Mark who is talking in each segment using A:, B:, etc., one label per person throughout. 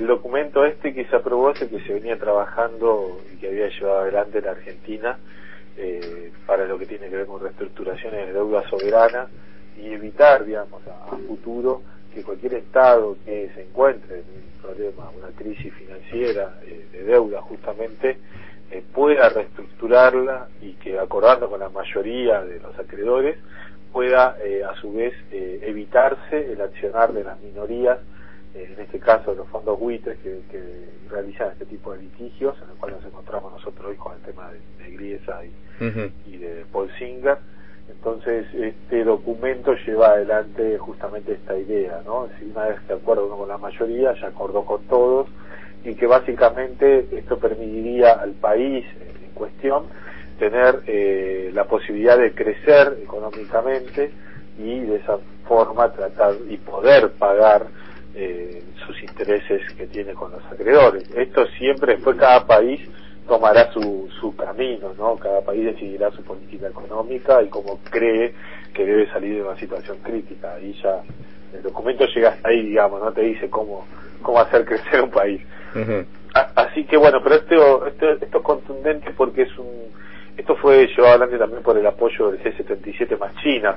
A: El documento que se aprobó es el que se venía trabajando y que había llevado adelante la Argentina para lo que tiene que ver con reestructuraciones de deuda soberana y evitar, digamos, a futuro que cualquier Estado que se encuentre en un problema, una crisis financiera de deuda justamente, pueda reestructurarla y que, acordando con la mayoría de los acreedores, pueda a su vez evitarse el accionar de las minorías, en este caso los fondos buitres que realizan este tipo de litigios, en el cual nos encontramos nosotros hoy con el tema de Griesa y de Paul Singer. Entonces este documento lleva adelante justamente esta idea, ¿no? Si una vez que acuerda uno con la mayoría, ya acordó con todos, y que básicamente esto permitiría al país en cuestión tener la posibilidad de crecer económicamente y de esa forma tratar y poder pagar sus intereses que tiene con los acreedores. Esto siempre fue, cada país tomará su camino, ¿no? Cada país decidirá su política económica y cómo cree que debe salir de una situación crítica. Y ya el documento llega hasta ahí, digamos, no te dice cómo hacer crecer un país. Así que bueno, pero esto es contundente porque esto fue llevado adelante también por el apoyo del G77 más China.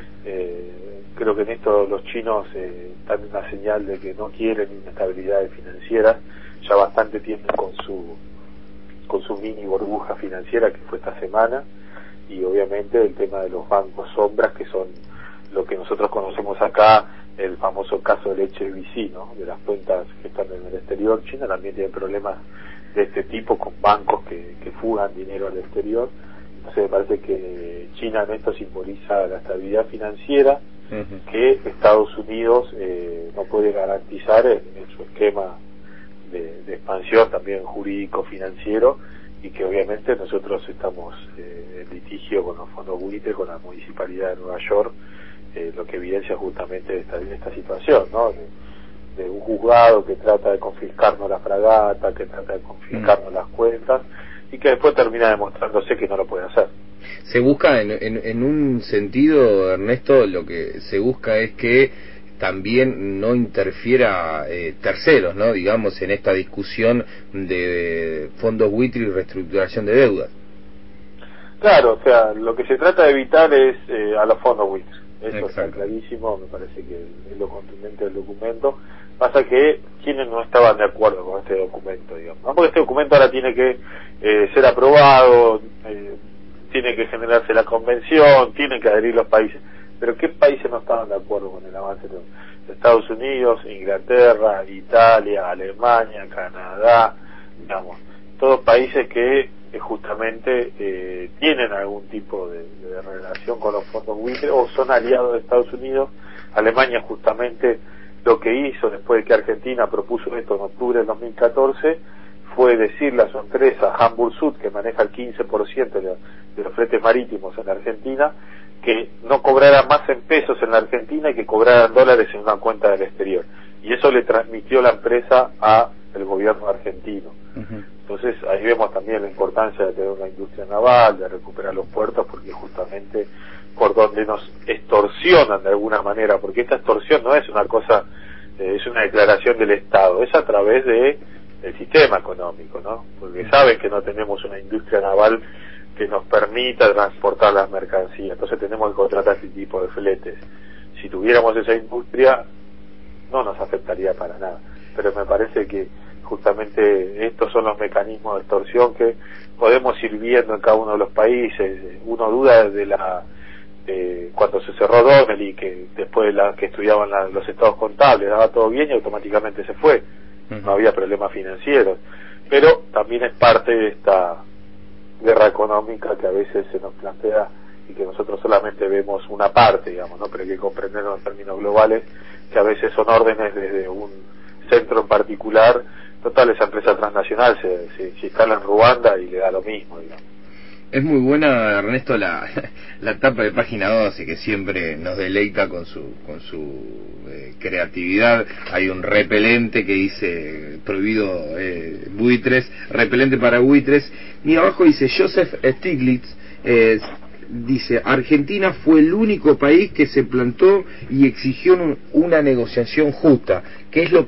A: Creo que en esto los chinos dan una señal de que no quieren inestabilidades financieras, ya bastante tienen con su mini burbuja financiera que fue esta semana, y obviamente el tema de los bancos sombras, que son lo que nosotros conocemos acá, el famoso caso del HSBC, ¿no? De las cuentas que están en el exterior. China también tiene problemas de este tipo con bancos que fugan dinero al exterior. Entonces me parece que China en esto simboliza la estabilidad financiera que Estados Unidos no puede garantizar en su esquema de expansión también jurídico financiero, y que obviamente nosotros estamos en litigio con los fondos buitres, con la municipalidad de Nueva York, lo que evidencia justamente esta situación, ¿no? De un juzgado que trata de confiscarnos la fragata, que trata de confiscarnos las cuentas, y que después termina demostrándose que no lo puede hacer.
B: Se busca, en un sentido, Ernesto, lo que se busca es que también no interfiera terceros, ¿no? Digamos, en esta discusión de fondos buitre y reestructuración de deudas.
A: Claro, o sea, lo que se trata de evitar es a los fondos buitres. Eso está clarísimo, me parece que es lo contundente del documento. Pasa que quienes no estaban de acuerdo con este documento, digamos, ¿no? Porque este documento ahora tiene que ser aprobado, tiene que generarse la convención, tienen que adherir los países. Pero ¿qué países no estaban de acuerdo con el avance? Estados Unidos, Inglaterra, Italia, Alemania, Canadá, digamos, todos países que justamente tienen algún tipo de relación con los fondos buitres o son aliados de Estados Unidos. Alemania justamente lo que hizo después de que Argentina propuso esto en octubre del 2014 fue decirle a su empresa Hamburg Süd, que maneja el 15% de los fletes marítimos en la Argentina, que no cobrara más en pesos en la Argentina y que cobrara en dólares en una cuenta del exterior. Y eso le transmitió la empresa al gobierno argentino. Entonces ahí vemos también la importancia de tener una industria naval, de recuperar los puertos, porque justamente por donde nos extorsionan de alguna manera, porque esta extorsión no es una cosa, es una declaración del Estado, es a través del sistema económico, ¿no? Porque saben que no tenemos una industria naval que nos permita transportar las mercancías, entonces tenemos que contratar este tipo de fletes. Si tuviéramos esa industria, no nos afectaría para nada, pero me parece que justamente estos son los mecanismos de extorsión que podemos ir viendo en cada uno de los países. Uno duda de cuando se cerró Donnelley, que después de que estudiaban los estados contables, daba todo bien y automáticamente se fue, no había problemas financieros, pero también es parte de esta guerra económica que a veces se nos plantea y que nosotros solamente vemos una parte, digamos, ¿no? Pero hay que comprenderlo en términos globales, que a veces son órdenes desde un centro en particular. Total, esa empresa transnacional se instala en Ruanda y le da lo mismo, digamos.
B: Es muy buena, Ernesto, la tapa de página 12, que siempre nos deleita con su creatividad. Hay un repelente que dice prohibido buitres, repelente para buitres, y abajo dice Joseph Stiglitz, dice: Argentina fue el único país que se plantó y exigió una negociación justa, que es lo que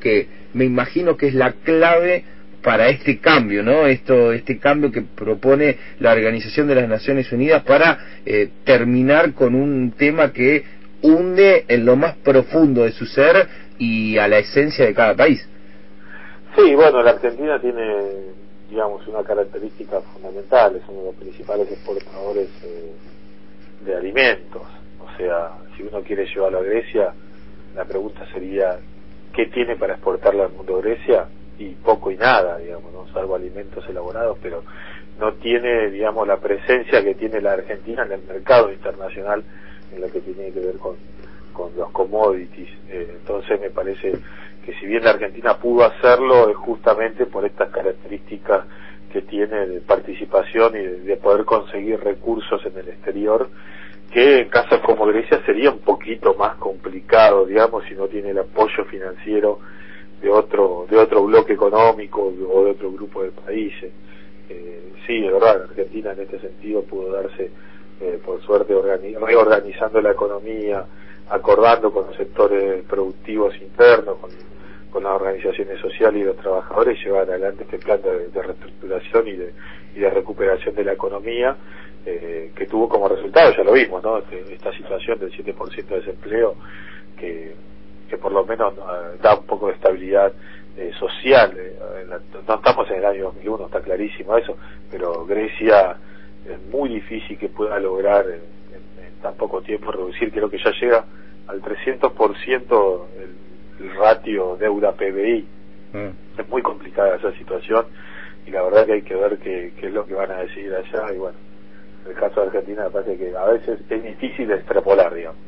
B: me imagino que es la clave para este cambio, ¿no? Este cambio que propone la Organización de las Naciones Unidas para terminar con un tema que hunde en lo más profundo de su ser y a la esencia de cada país.
A: Sí, bueno, la Argentina tiene, digamos, una característica fundamental, es uno de los principales exportadores de alimentos. O sea, si uno quiere llevarlo a Grecia, la pregunta sería, ¿qué tiene para exportarle al mundo Grecia? Y poco y nada, digamos, ¿no? Salvo alimentos elaborados, pero no tiene, digamos, la presencia que tiene la Argentina en el mercado internacional en lo que tiene que ver con los commodities. Entonces me parece que si bien la Argentina pudo hacerlo, es justamente por estas características que tiene de participación y de poder conseguir recursos en el exterior, que en casos como Grecia sería un poquito más complicado, digamos, si no tiene el apoyo financiero de otro bloque económico o de otro grupo de países. Sí, de verdad, Argentina en este sentido pudo darse, por suerte, reorganizando la economía, acordando con los sectores productivos internos, con las organizaciones sociales y los trabajadores, llevar adelante este plan de reestructuración y de recuperación de la economía, que tuvo como resultado, ya lo vimos, ¿no? Esta situación del 7% de desempleo, que por lo menos da un poco de estabilidad social. No estamos en el año 2001, está clarísimo eso, pero Grecia es muy difícil que pueda lograr en tan poco tiempo reducir, creo que ya llega al 300% el ratio deuda-PBI. Es muy complicada esa situación y la verdad que hay que ver qué es lo que van a decidir allá. Y bueno, en el caso de Argentina me parece que a veces es difícil de extrapolar, digamos.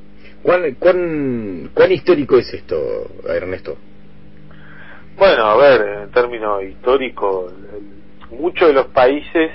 B: ¿Cuán histórico es esto, Ernesto?
A: Bueno, a ver, en términos históricos, muchos de los países,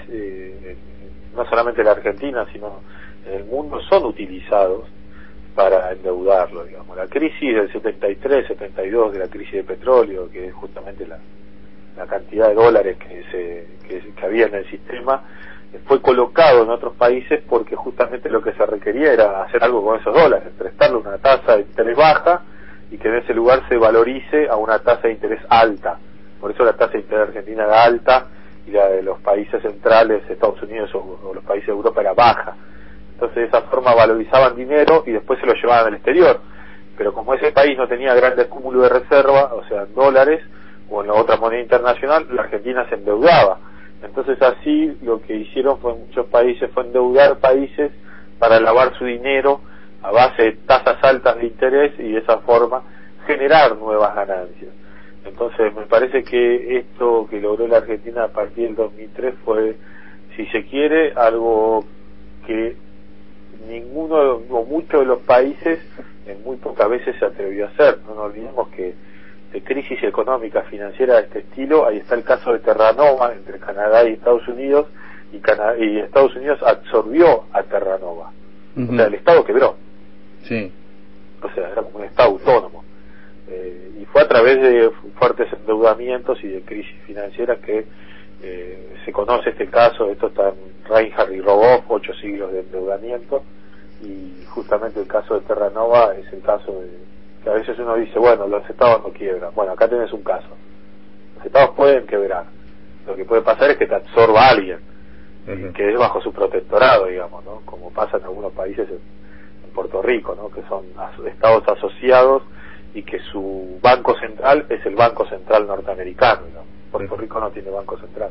A: no solamente la Argentina, sino en el mundo, son utilizados para endeudarlo, digamos. La crisis del 73, 72, de la crisis de petróleo, que es justamente la cantidad de dólares que había en el sistema, fue colocado en otros países porque justamente lo que se requería era hacer algo con esos dólares, prestarle una tasa de interés baja y que en ese lugar se valorice a una tasa de interés alta. Por eso la tasa de interés argentina era alta y la de los países centrales, Estados Unidos o los países de Europa, era baja. Entonces de esa forma valorizaban dinero y después se lo llevaban al exterior. Pero como ese país no tenía grandes cúmulos de reserva, o sea, en dólares o en la otra moneda internacional, la Argentina se endeudaba. Entonces así lo que hicieron muchos países fue endeudar países para lavar su dinero a base de tasas altas de interés y de esa forma generar nuevas ganancias. Entonces me parece que esto que logró la Argentina a partir del 2003 fue, si se quiere, algo que ninguno o muchos de los países en muy pocas veces se atrevió a hacer. No nos olvidemos que de crisis económica financiera de este estilo, ahí está el caso de Terranova entre Canadá y Estados Unidos, y Estados Unidos absorbió a Terranova. O sea, el Estado quebró.
B: Sí.
A: O sea, era como un Estado autónomo. Y fue a través de fuertes endeudamientos y de crisis financieras que se conoce este caso. Esto está en Reinhard y Rogoff, 8 siglos de endeudamiento, y justamente el caso de Terranova es el caso de que a veces uno dice, bueno, los estados no quiebran. Bueno, acá tenés un caso. Los estados pueden quebrar. Lo que puede pasar es que te absorba alguien, que es bajo su protectorado, digamos, ¿no? Como pasa en algunos países en Puerto Rico, ¿no? Que son estados asociados y que su banco central es el Banco Central norteamericano, digamos. Puerto Rico no tiene banco central.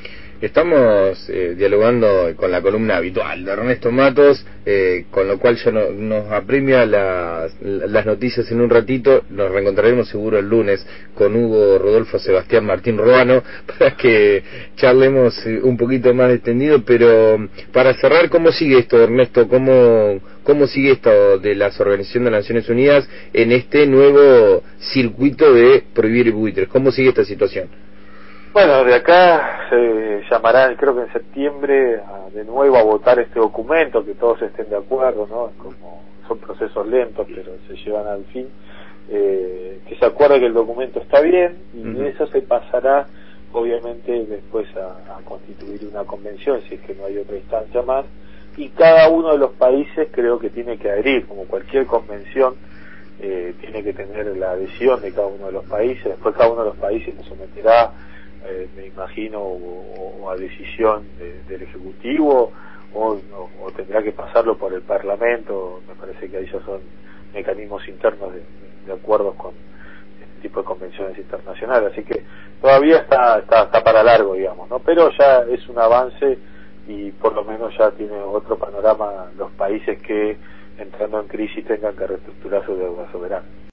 B: Estamos dialogando con la columna habitual de Ernesto Matos, con lo cual ya nos apremia las noticias en un ratito. Nos reencontraremos seguro el lunes con Hugo Rodolfo Sebastián Martín Ruano para que charlemos un poquito más extendido. Pero para cerrar, ¿cómo sigue esto, Ernesto? ¿Cómo sigue esto de las Organizaciones de las Naciones Unidas en este nuevo circuito de prohibir buitres? ¿Cómo sigue esta situación?
A: Bueno, de acá se llamará, creo que en septiembre, de nuevo a votar este documento, que todos estén de acuerdo, ¿no? Como son procesos lentos, pero se llevan al fin. Que se acuerde que el documento está bien, y de eso se pasará, obviamente, después a constituir una convención, si es que no hay otra instancia más, y cada uno de los países creo que tiene que adherir, como cualquier convención, tiene que tener la adhesión de cada uno de los países. Después cada uno de los países lo someterá, me imagino, o a decisión del Ejecutivo, o tendrá que pasarlo por el Parlamento. Me parece que ahí ya son mecanismos internos de acuerdos con este tipo de convenciones internacionales, así que todavía está para largo, digamos, ¿no? Pero ya es un avance y por lo menos ya tiene otro panorama los países que, entrando en crisis, tengan que reestructurar su deuda soberana.